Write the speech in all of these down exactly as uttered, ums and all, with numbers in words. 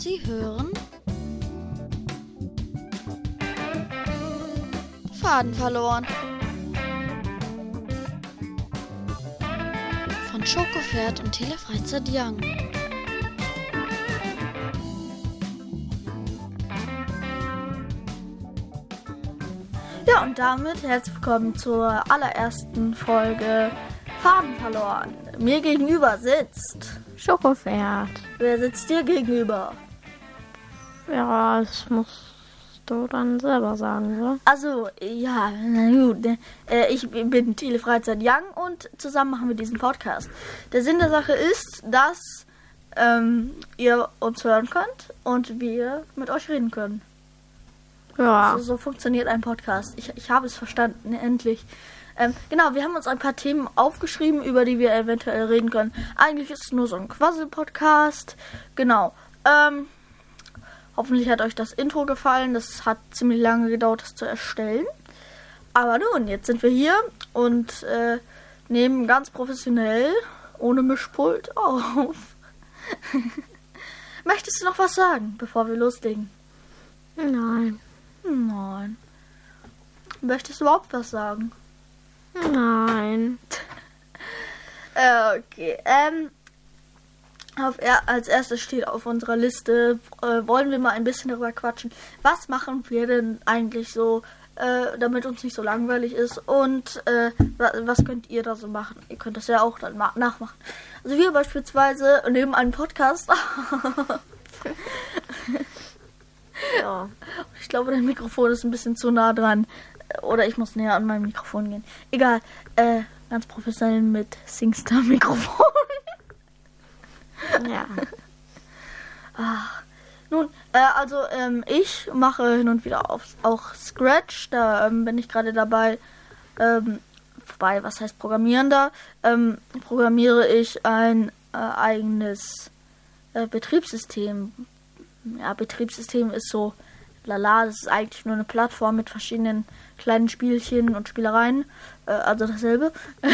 Sie hören Faden verloren von Schokopferd und Telefreizeit Young. Ja, und damit herzlich willkommen zur allerersten Folge Faden verloren. Mir gegenüber sitzt Schokopferd. Wer sitzt dir gegenüber? Ja, das musst du dann selber sagen, so. Also, ja, na gut. Äh, ich bin Telefreizeit Young und zusammen machen wir diesen Podcast. Der Sinn der Sache ist, dass ähm, ihr uns hören könnt und wir mit euch reden können. Ja. So, so funktioniert ein Podcast. Ich, ich habe es verstanden, endlich. Ähm, genau, wir haben uns ein paar Themen aufgeschrieben, über die wir eventuell reden können. Eigentlich ist es nur so ein Quassel-Podcast. Genau. Ähm, hoffentlich hat euch das Intro gefallen. Das hat ziemlich lange gedauert, das zu erstellen. Aber nun, jetzt sind wir hier und äh, nehmen ganz professionell, ohne Mischpult, auf. Möchtest du noch was sagen, bevor wir loslegen? Nein. Nein. Möchtest du überhaupt was sagen? Nein. äh, okay. Ähm, auf er, als erstes steht auf unserer Liste, äh, wollen wir mal ein bisschen darüber quatschen. Was machen wir denn eigentlich so, äh, damit uns nicht so langweilig ist? Und äh, was, was könnt ihr da so machen? Ihr könnt das ja auch dann ma- nachmachen. Also wir beispielsweise nehmen einen Podcast. Ja. Ich glaube, dein Mikrofon ist ein bisschen zu nah dran. Oder ich muss näher an mein Mikrofon gehen. Egal. Äh, ganz professionell mit SingStar-Mikrofon. Ja. Ach. Nun, äh, also ähm, ich mache hin und wieder auf, auch Scratch. Da ähm, bin ich gerade dabei. Ähm, wobei, was heißt programmieren da? Ähm, programmiere ich ein äh, eigenes äh, Betriebssystem. Ja, Betriebssystem ist so lala, das ist eigentlich nur eine Plattform mit verschiedenen kleinen Spielchen und Spielereien. Äh, also dasselbe.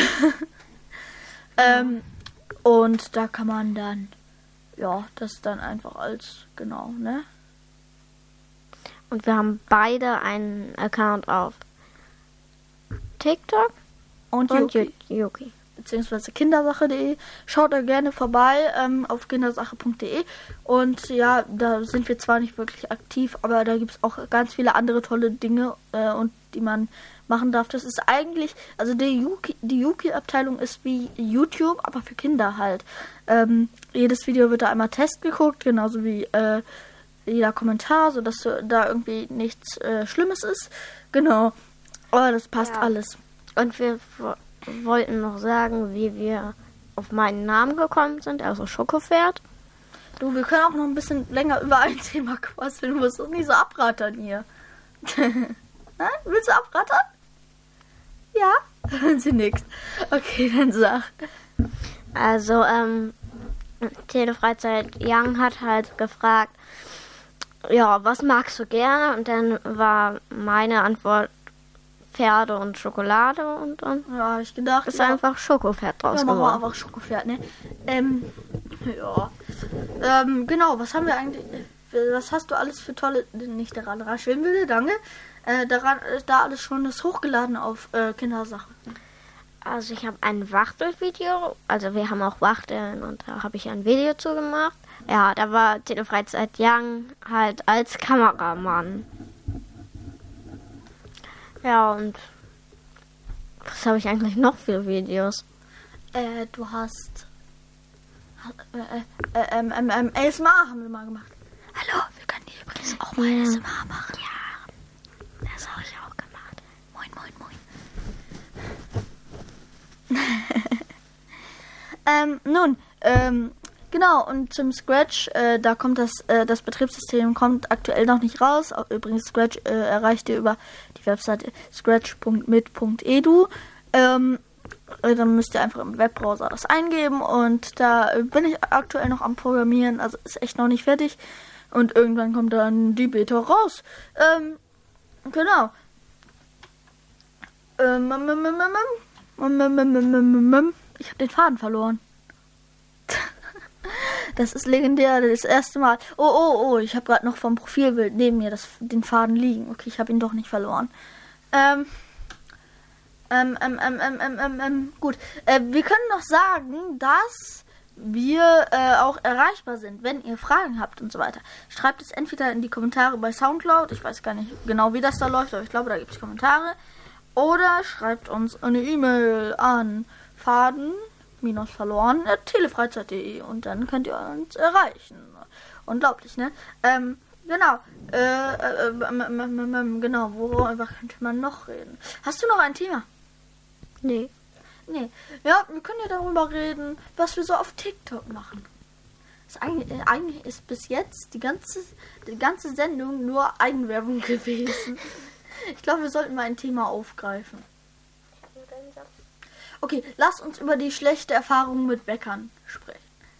ähm, und da kann man dann, ja, das dann einfach als, genau, ne? Und wir haben beide einen Account auf TikTok Und, und Yuki. Yuki. Beziehungsweise kindersache punkt de. Schaut da gerne vorbei ähm, auf kindersache punkt de. Und ja, da sind wir zwar nicht wirklich aktiv, aber da gibt es auch ganz viele andere tolle Dinge, äh, und die man machen darf. Das ist eigentlich, also die Yuki, die Yuki-Abteilung ist wie YouTube, aber für Kinder halt. Ähm, jedes Video wird da einmal Test geguckt, genauso wie äh, jeder Kommentar, sodass da irgendwie nichts äh, Schlimmes ist. Genau. Aber das passt Ja. alles. Und wir wo- wollten noch sagen, wie wir auf meinen Namen gekommen sind, also Schokopferd. Du, wir können auch noch ein bisschen länger über ein Thema quasseln. Du musst doch nicht so abrattern hier. Na, willst du abrattern? Ja? Sie nickt. Okay, dann sag. Also, ähm, Telefreizeit Young hat halt gefragt, ja, was magst du gerne? Und dann war meine Antwort Pferde und Schokolade und dann Ja, hab ich gedacht. ist ja, einfach Schokopferd draus ja, machen wir geworden. einfach Schokopferd, ne? Ähm, ja. Ähm, genau, was haben wir eigentlich, was hast du alles für tolle, nicht daran rascheln will, danke. Äh, daran, äh, da alles schon ist hochgeladen auf äh, Kindersachen. Also ich habe ein Wachtelvideo, also wir haben auch Wachteln und da habe ich ein Video zu gemacht. Ja, da war Telefreizeit Young halt als Kameramann. Ja, und was habe ich eigentlich noch für Videos? Äh, du hast äh, äh, äh, ähm, ähm, ähm, A S M R haben wir mal gemacht. Hallo, wir können hier übrigens auch mal Ja. A S M R machen. Ja, das habe ich auch gemacht. Moin, moin, moin. ähm, nun, ähm, genau, und zum Scratch, äh, da kommt das, äh, das Betriebssystem kommt aktuell noch nicht raus. Übrigens, Scratch äh, erreicht ihr über die Webseite scratch punkt mit punkt edu. Ähm, äh, dann müsst ihr einfach im Webbrowser das eingeben und da äh, bin ich aktuell noch am Programmieren, also ist echt noch nicht fertig. Und irgendwann kommt dann die Beta raus. Ähm, genau. Ähm, ähm, ähm, ähm, ähm, ähm, ähm, ähm, ähm, ähm, ich habe den Faden verloren. Das ist legendär, das erste Mal. Oh, oh, oh, ich habe gerade noch vom Profilbild neben mir das, den Faden liegen. Okay, ich habe ihn doch nicht verloren. Ähm, ähm, ähm, ähm, ähm, ähm, ähm, ähm gut. Äh, wir können noch sagen, dass wir äh, auch erreichbar sind, wenn ihr Fragen habt und so weiter. Schreibt es entweder in die Kommentare bei Soundcloud. Ich weiß gar nicht genau, wie das da läuft, aber ich glaube, da gibt es Kommentare. Oder schreibt uns eine E-Mail an faden verloren at telefreizeit punkt de und dann könnt ihr uns erreichen. Unglaublich, ne? Ähm, genau. Äh, äh, äh, genau, worüber könnte man noch reden? Hast du noch ein Thema? Nee. Nee. Ja, wir können ja darüber reden, was wir so auf TikTok machen. Das eigentlich, äh, eigentlich ist bis jetzt die ganze, die ganze Sendung nur Eigenwerbung gewesen. Ich glaube, wir sollten mal ein Thema aufgreifen. Okay, lass uns über die schlechte Erfahrung mit Bäckern sprechen.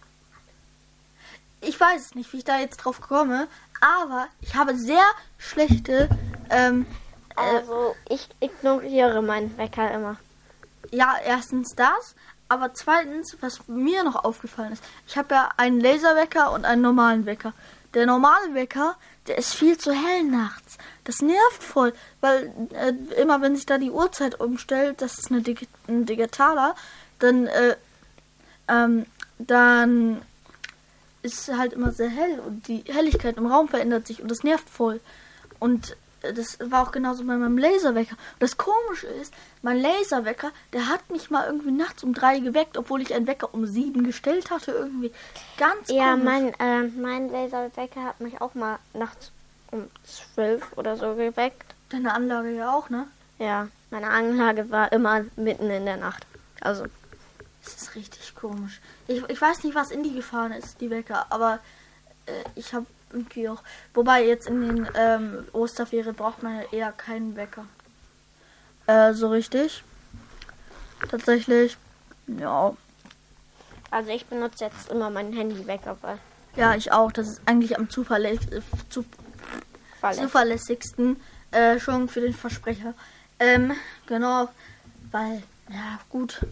Ich weiß es nicht, wie ich da jetzt drauf komme, aber ich habe sehr schlechte... Ähm, äh, Also, ich ignoriere meinen Wecker immer. Ja, erstens das, aber zweitens, was mir noch aufgefallen ist, ich habe ja einen Laserwecker und einen normalen Wecker. Der normale Wecker, der ist viel zu hell nachts. Das nervt voll, weil äh, immer wenn sich da die Uhrzeit umstellt, das ist eine Dig- ein digitaler, dann, äh, ähm, dann ist halt immer sehr hell und die Helligkeit im Raum verändert sich und das nervt voll. Und äh, das war auch genauso bei meinem Laserwecker. Und das Komische ist, mein Laserwecker, der hat mich mal irgendwie nachts um drei geweckt, obwohl ich einen Wecker um sieben gestellt hatte. Irgendwie ganz Ja, komisch. mein, äh, mein Laserwecker hat mich auch mal nachts um zwölf oder so geweckt. Deine Anlage ja auch, ne? Ja, meine Anlage war immer mitten in der Nacht. Also, Das ist richtig komisch. Ich, ich weiß nicht, was in die gefahren ist, die Wecker, aber äh, ich habe irgendwie auch... Wobei, jetzt in den ähm, Osterferien braucht man ja eher keinen Wecker. Äh, so richtig. Tatsächlich, ja. also ich benutze jetzt immer meinen Handywecker, weil Ja, ich auch. Das ist eigentlich am zuverlä äh, zu Verlässlich. zuverlässigsten äh, schon für den Versprecher. Ähm, genau, weil, ja, gut.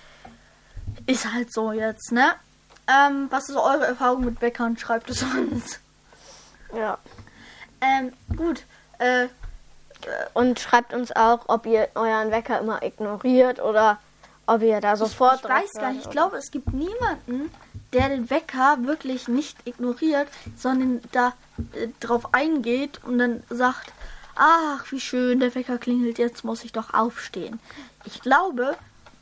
Ist halt so jetzt, ne? Ähm, was ist eure Erfahrung mit Bäckern? Schreibt es uns. Ja. Ähm, gut. Äh, Und schreibt uns auch, ob ihr euren Wecker immer ignoriert oder ob ihr da sofort ich, ich weiß gar nicht. Ich glaube, es gibt niemanden, der den Wecker wirklich nicht ignoriert, sondern da äh, drauf eingeht und dann sagt, ach, wie schön, der Wecker klingelt, jetzt muss ich doch aufstehen. Ich glaube,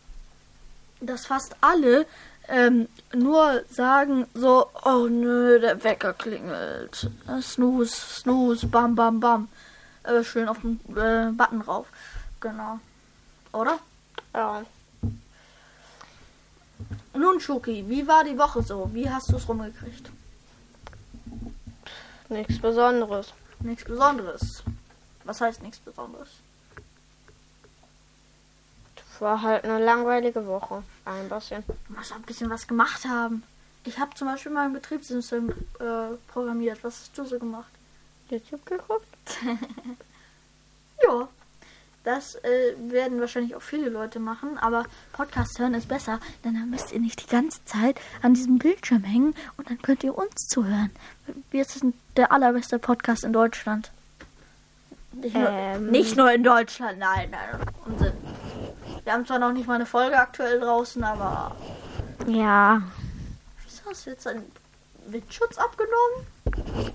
dass fast alle ähm, nur sagen so, oh nö, der Wecker klingelt. Snooze, snooze, bam, bam, bam. Äh, schön auf den äh, Button rauf. Genau. Oder? Ja. Nun, Schoki, wie war die Woche so? Wie hast du es rumgekriegt? Nichts Besonderes. Nichts Besonderes. Was heißt nichts Besonderes? War halt eine langweilige Woche. Ein bisschen. Du musst auch ein bisschen was gemacht haben. Ich habe zum Beispiel mal ein Betriebssystem äh, programmiert. Was hast du so gemacht? YouTube geguckt? Ja. Das äh, werden wahrscheinlich auch viele Leute machen, aber Podcast hören ist besser, denn dann müsst ihr nicht die ganze Zeit an diesem Bildschirm hängen und dann könnt ihr uns zuhören. Wir sind der allerbeste Podcast in Deutschland. Nicht nur, Ähm. nicht nur in Deutschland, nein, nein, Unsinn. Wir haben zwar noch nicht mal eine Folge aktuell draußen, aber Ja. wieso hast du jetzt einen Windschutz abgenommen?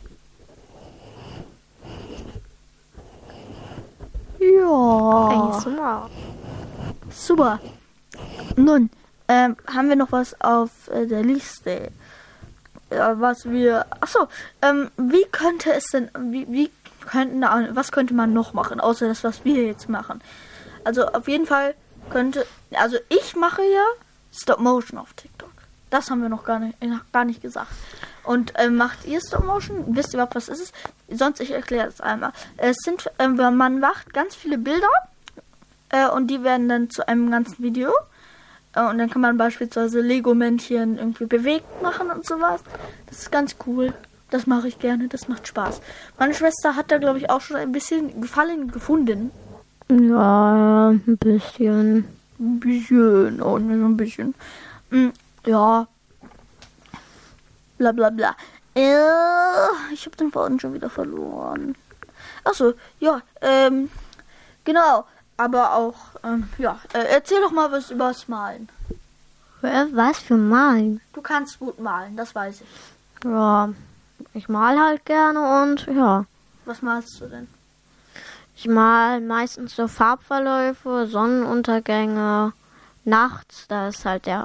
Ja. Eigentlich so mal. Super. Nun, ähm, haben wir noch was auf äh, der Liste? Ja, was wir... Achso, ähm, wie könnte es denn... Wie, wie könnten... Was könnte man noch machen, außer das, was wir jetzt machen? Also, auf jeden Fall könnte... Also, ich mache ja Stop-Motion auf TikTok. Das haben wir noch gar nicht, noch gar nicht gesagt. Und ähm, macht ihr Stop-Motion? Wisst ihr überhaupt, was ist es? Sonst, ich erkläre es einmal. Es sind... Äh, man macht ganz viele Bilder äh, und die werden dann zu einem ganzen Video. Und dann kann man beispielsweise Lego-Männchen irgendwie bewegt machen und sowas. Das ist ganz cool. Das mache ich gerne. Das macht Spaß. Meine Schwester hat da, glaube ich, auch schon ein bisschen Gefallen gefunden. Ja, ein bisschen. Ein bisschen. Oh, nur so ein bisschen. Mm, ja. bla bla bla. Äh, ich habe den Faden schon wieder verloren. Achso, ja, ähm, genau. Aber auch, ähm, ja, äh, erzähl doch mal was übers Malen. Was für Malen? Du kannst gut malen, das weiß ich. Ja, ich mal halt gerne und ja. Was malst du denn? Ich mal meistens so Farbverläufe, Sonnenuntergänge, nachts, da ist halt der,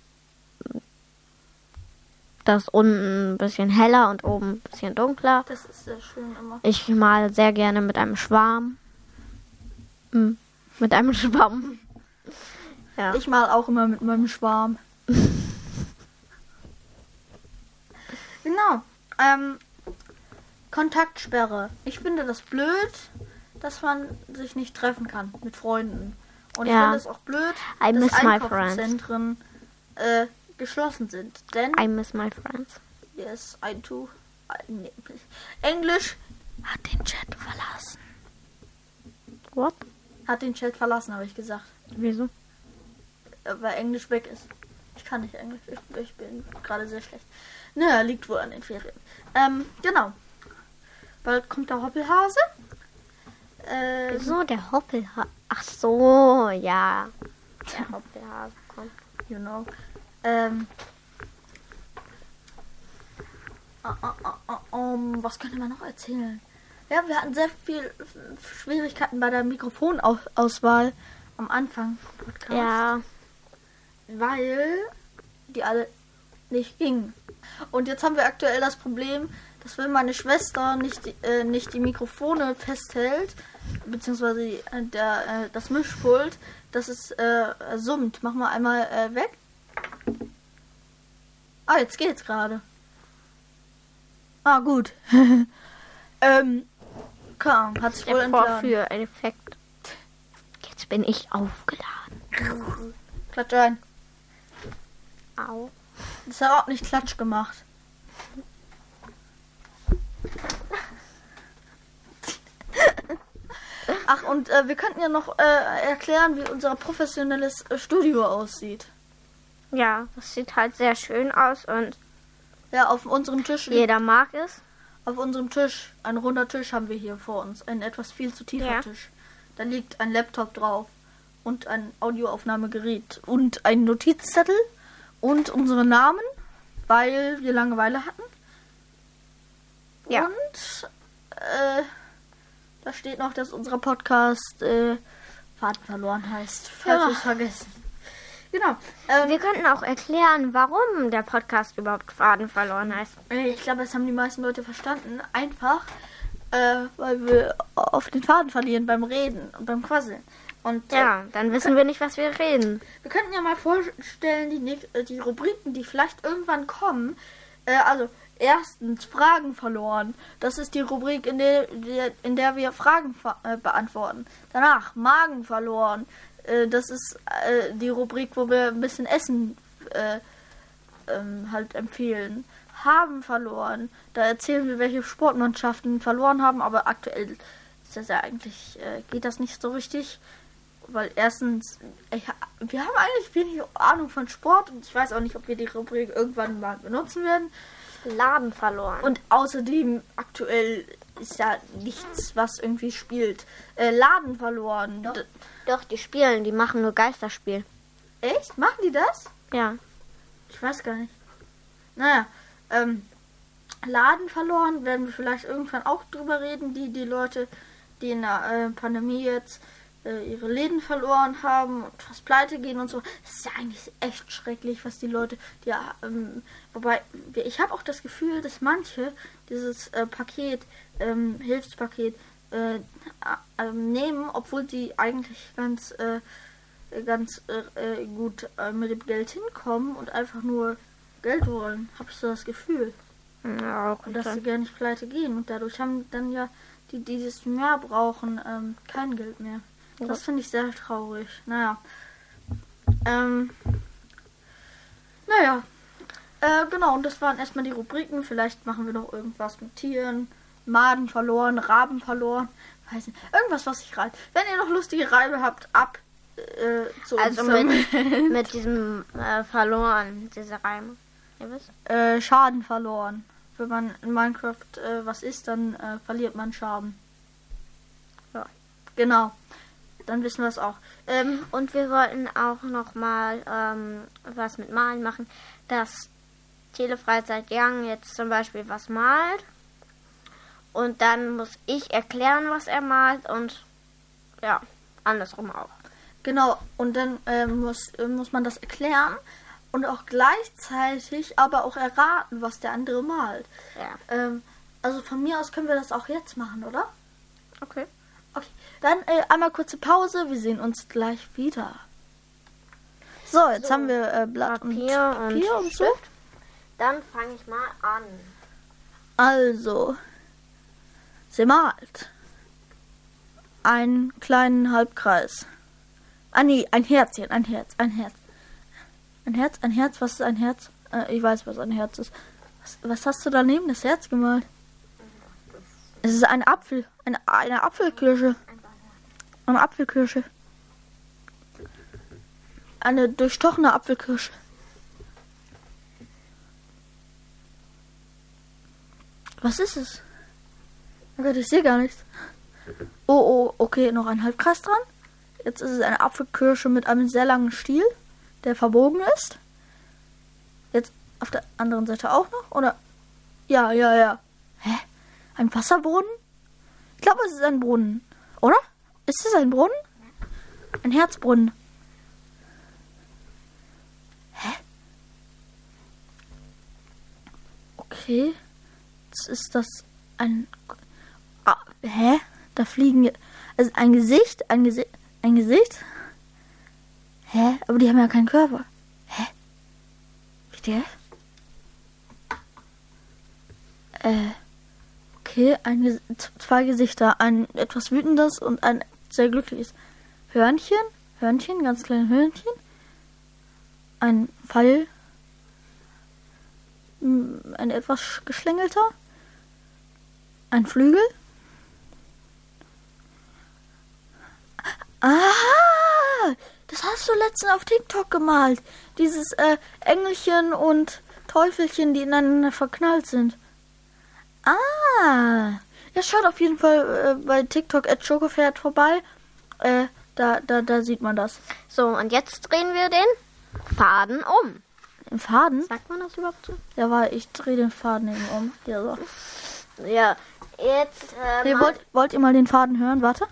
das unten ein bisschen heller und oben ein bisschen dunkler. Das ist sehr schön immer. Ich mal sehr gerne mit einem Schwarm. Hm, mit einem Schwamm. Ja. Ich mal auch immer mit meinem Schwarm. Genau. Ähm, Kontaktsperre. Ich finde das blöd, dass man sich nicht treffen kann mit Freunden. Und ich Ja. finde es auch blöd, I dass miss my friends. Einkaufszentren äh, geschlossen sind. Denn, I miss my friends. yes, I too. I, nee, Englisch hat den Chat verlassen. What? Hat den Chat verlassen, habe ich gesagt. Wieso? Äh, Weil Englisch weg ist. Ich kann nicht Englisch. Ich, ich bin gerade sehr schlecht. Naja, liegt wohl an den Ferien. Ähm, genau. Bald kommt der Hoppelhase. Ähm, Wieso der Hoppelhase? Ach so, ja. Der Hoppelhase kommt. you know. Ähm. ah, ah, ah, ah, um, was könnte man noch erzählen? Ja, wir hatten sehr viel Schwierigkeiten bei der Mikrofonauswahl am Anfang vom Podcast. Ja. Weil die alle nicht gingen. Und jetzt haben wir aktuell das Problem, dass wenn meine Schwester nicht, die- äh, nicht die Mikrofone festhält, beziehungsweise die- äh, der, äh, das Mischpult, dass es äh, summt. Mach mal einmal äh, weg. Ah, jetzt geht's gerade. Ah, gut. ähm, komm, hat sich wohl Der Vor entladen. für einen Effekt. Jetzt bin ich aufgeladen. Klatsch ein. Au. Das hat auch nicht Klatsch gemacht. Ach, und äh, wir könnten ja noch äh, erklären, wie unser professionelles äh, Studio aussieht. Ja, das sieht halt sehr schön aus und Ja, auf unserem Tisch liegt, jeder mag es. auf unserem Tisch, ein runder Tisch haben wir hier vor uns, ein etwas viel zu tiefer Ja. Tisch. Da liegt ein Laptop drauf und ein Audioaufnahmegerät und ein Notizzettel und unsere Namen, weil wir Langeweile hatten. Ja. Und äh, da steht noch, dass unser Podcast äh, Faden verloren heißt. Falls Ja. wir es vergessen. Genau. Ähm, Wir könnten auch erklären, warum der Podcast überhaupt Faden verloren heißt. äh, ich glaube, das haben die meisten Leute verstanden. Einfach, äh, weil wir auf den Faden verlieren beim Reden und beim Quasseln. Und äh, Ja, dann wissen wir nicht, was wir reden. wir könnten ja mal vorstellen, die, näch- äh, die Rubriken, die vielleicht irgendwann kommen. Äh, also, erstens, Fragen verloren. Das ist die Rubrik, in der, der, in der wir Fragen ver- äh, beantworten. Danach, Magen verloren. Äh, das ist äh, die Rubrik, wo wir ein bisschen Essen äh, ähm, halt empfehlen. Haben verloren. Da erzählen wir, welche Sportmannschaften verloren haben, aber aktuell ist das ja eigentlich, äh, geht das nicht so richtig. Weil erstens, ich, ha- wir haben eigentlich wenig Ahnung von Sport und ich weiß auch nicht, ob wir die Rubrik irgendwann mal benutzen werden. Laden verloren. Und außerdem, aktuell ist ja nichts, was irgendwie spielt. Äh, Laden verloren. Doch. D- Doch, die spielen, die machen nur Geisterspiel. Echt? Machen die das? Ja. Ich weiß gar nicht. Naja, ähm, Laden verloren, werden wir vielleicht irgendwann auch drüber reden, die, die Leute, die in der äh, Pandemie jetzt äh, ihre Läden verloren haben und fast pleite gehen und so. Das ist ja eigentlich echt schrecklich, was die Leute, ja, ähm, wobei, wir- ich habe auch das Gefühl, dass manche dieses äh, Paket, ähm, Hilfspaket, äh, äh, nehmen, obwohl sie eigentlich ganz, äh, ganz äh, äh, gut äh, mit dem Geld hinkommen und einfach nur Geld wollen. Habe ich so das Gefühl. Ja, auch Und dass sie gar nicht pleite gehen. Und dadurch haben dann ja die, die das mehr brauchen, ähm, kein Geld mehr. Ja. Das finde ich sehr traurig. Naja. Ähm. Naja. Äh, genau, und das waren erstmal die Rubriken. Vielleicht machen wir noch irgendwas mit Tieren. Maden verloren, Raben verloren. Weiß nicht. Irgendwas, was sich reibt. Wenn ihr noch lustige Reibe habt, ab äh, zu Also unserem- mit, mit diesem äh, verloren, diese Reime. Ja, was? Äh, Schaden verloren. Wenn man in Minecraft äh, was ist, dann äh, verliert man Schaden. Ja. Genau. Dann wissen wir es auch. Ähm, Und wir wollten auch nochmal ähm, was mit Malen machen, dass Telefreizeit Young jetzt zum Beispiel was malt. Und dann muss ich erklären, was er malt. Und ja, andersrum auch. genau. Und dann äh, muss, äh, muss man das erklären und auch gleichzeitig aber auch erraten, was der andere malt. Ja. Ähm, also von mir aus können wir das auch jetzt machen, oder? Okay. Okay, dann äh, einmal kurze Pause. Wir sehen uns gleich wieder. So, jetzt So, haben wir äh, Blatt Papier und und Papier und so. Dann fange ich mal an. Also, sie malt einen kleinen Halbkreis. Ah nee, ein Herzchen, ein Herz, ein Herz. Ein Herz, ein Herz, was ist ein Herz? Äh, ich weiß, was ein Herz ist. Was, was hast du daneben das Herz gemalt? Es ist ein Apfel, eine, eine Apfelkirsche. Eine Apfelkirsche. Eine durchstochene Apfelkirsche. Was ist es? Oh Gott, ich sehe gar nichts. Oh, oh, okay, noch ein Halbkreis dran. Jetzt ist es eine Apfelkirsche mit einem sehr langen Stiel, der verbogen ist. Jetzt auf der anderen Seite auch noch, oder? Ja, ja, ja. Hä? Ein Wasserbrunnen? Ich glaube, es ist ein Brunnen, oder? Ist es ein Brunnen? Ein Herzbrunnen. Hä? Okay. Jetzt ist das ein... Ah, hä? Da fliegen... Also ein Gesicht, ein Gesicht, ein Gesicht? Hä? Aber die haben ja keinen Körper. Hä? Wie der? Äh... Okay, ein, Ges- zwei Gesichter. Ein etwas wütendes und ein sehr glückliches Hörnchen. Hörnchen, ganz kleine Hörnchen. Ein Pfeil. Mm, Ein etwas sch- geschlängelter. Ein Flügel. Ah! Das hast du letztens auf TikTok gemalt. Dieses äh, Engelchen und Teufelchen, die ineinander verknallt sind. Ah, ja, schaut auf jeden Fall äh, bei TikTok at Schokopferd vorbei. Äh, da, da, da sieht man das. So, und jetzt drehen wir den Faden um. Im Faden? Sagt man das überhaupt so? Ja, war ich drehe den Faden eben um. Ja, so. Ja, jetzt. Äh, Hey, mal- wollt, wollt ihr mal den Faden hören? Warte.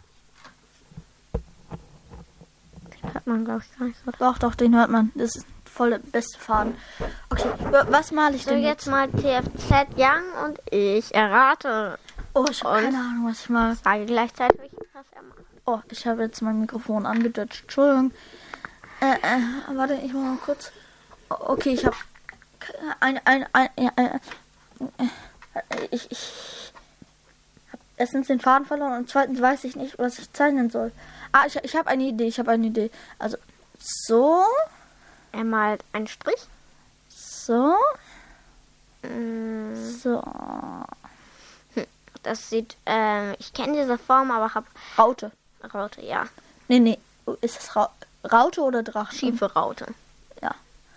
hört man, glaube ich, gar nicht so. Doch, doch, den hört man. Das ist voll der beste Faden. Okay, wa- was male ich So, denn jetzt mal T F Z Young und ich errate. Oh, ich habe Und- keine Ahnung, was ich mal. Sage gleichzeitig, was er macht. Oh, ich habe jetzt mein Mikrofon angedutscht. Entschuldigung. Äh, äh, warte, ich mach mal kurz. O- Okay, ich habe ein, ein, ein, ein, ein, äh, ich, ich habe erstens den Faden verloren und zweitens weiß ich nicht, was ich zeichnen soll. Ah, ich, ich habe eine Idee, ich habe eine Idee. Also, so, Er malt einen Strich. so, Mm, so. Das sieht, ähm, ich kenne diese Form, aber habe Raute. Raute, ja. Nee, nee, ist das Ra Raute oder Drache? Schiefe Raute. Ja.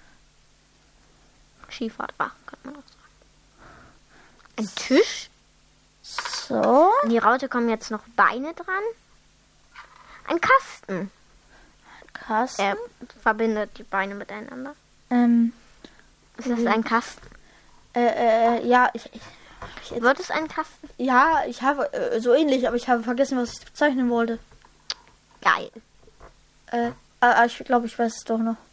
Schiefer Drache, kann man auch sagen. Ein Tisch. So, An die Raute kommen jetzt noch Beine dran. Ein Kasten. Kasten. Er verbindet die Beine miteinander. Ähm, Ist das ein Kasten? äh, äh, ja, ich, ich, hab ich jetzt, Wird es ein Kasten? ja, ich habe äh, so ähnlich, aber ich habe vergessen, was ich bezeichnen wollte. Geil. Äh, ah, ich glaube, ich weiß es doch noch.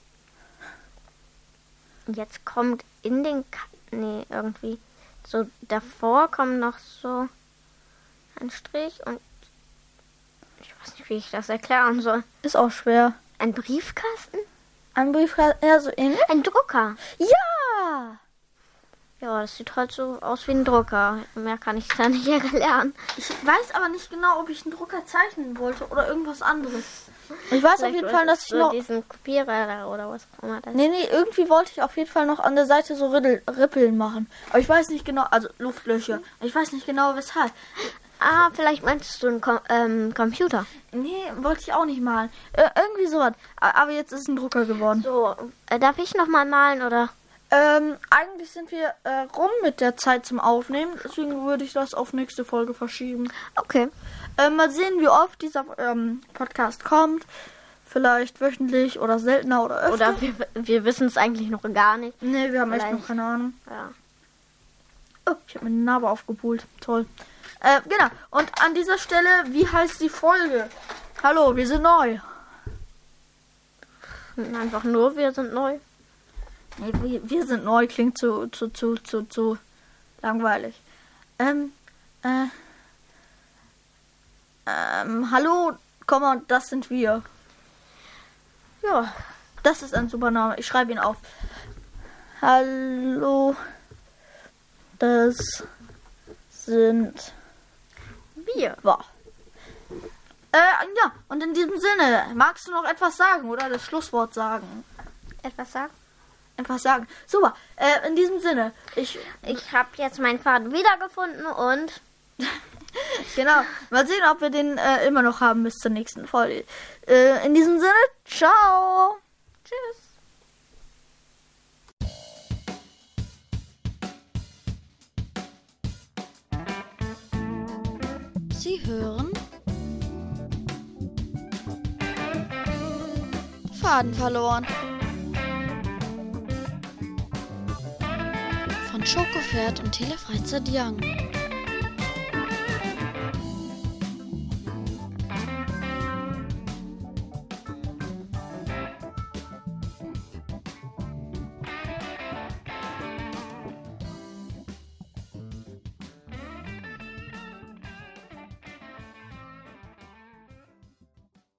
Und jetzt kommt in den Ka nee, irgendwie so davor kommt noch so ein Strich und ich weiß nicht, wie ich das erklären soll. Ist auch schwer. Ein Briefkasten? Ein Briefkasten, ja, so ähnlich. Ein Drucker. Ja! Ja, das sieht halt so aus wie ein Drucker. Mehr kann ich da nicht erklären. Ich weiß aber nicht genau, ob ich einen Drucker zeichnen wollte oder irgendwas anderes. Ich weiß auf jeden Fall, dass ich so noch... diesen Kopierer oder was auch immer das Nee, nee, irgendwie wollte ich auf jeden Fall noch an der Seite so Riddel, Rippeln machen. Aber ich weiß nicht genau, also Luftlöcher. Ich weiß nicht genau, weshalb. Ah, vielleicht meinst du einen Kom ähm, Computer. Nee, wollte ich auch nicht malen. Äh, irgendwie sowas. A- Aber jetzt ist es ein Drucker geworden. So, äh, darf ich noch mal malen oder? Ähm, eigentlich sind wir äh, rum mit der Zeit zum Aufnehmen, deswegen würde ich das auf nächste Folge verschieben. Okay. Ähm, mal sehen, wie oft dieser ähm, Podcast kommt. Vielleicht wöchentlich oder seltener oder öfter. Oder wir, wir wissen es eigentlich noch gar nicht. Nee, wir haben echt Vielleicht. noch keine Ahnung. Ja. Oh, ich habe meine Narbe aufgepult. Toll. Äh, genau. Und an dieser Stelle, wie heißt die Folge? Hallo, wir sind neu. Einfach nur, wir sind neu. Nee, wir, wir sind neu, klingt zu, zu, zu, zu, zu langweilig. Ähm, äh, ähm, hallo, Komma, das sind wir. Ja. Das ist ein super Name. Ich schreibe ihn auf. Hallo, das sind Wir. wir. Äh, ja, und in diesem Sinne, magst du noch etwas sagen oder das Schlusswort sagen? Etwas sagen? Etwas sagen. Super, äh, in diesem Sinne, ich, Ich habe jetzt meinen Faden wiedergefunden und genau, mal sehen, ob wir den äh, immer noch haben bis zur nächsten Folge. Äh, in diesem Sinne, ciao. tschüss. Sie hören Faden verloren. Von Schokopferd und Telefreizeit Young.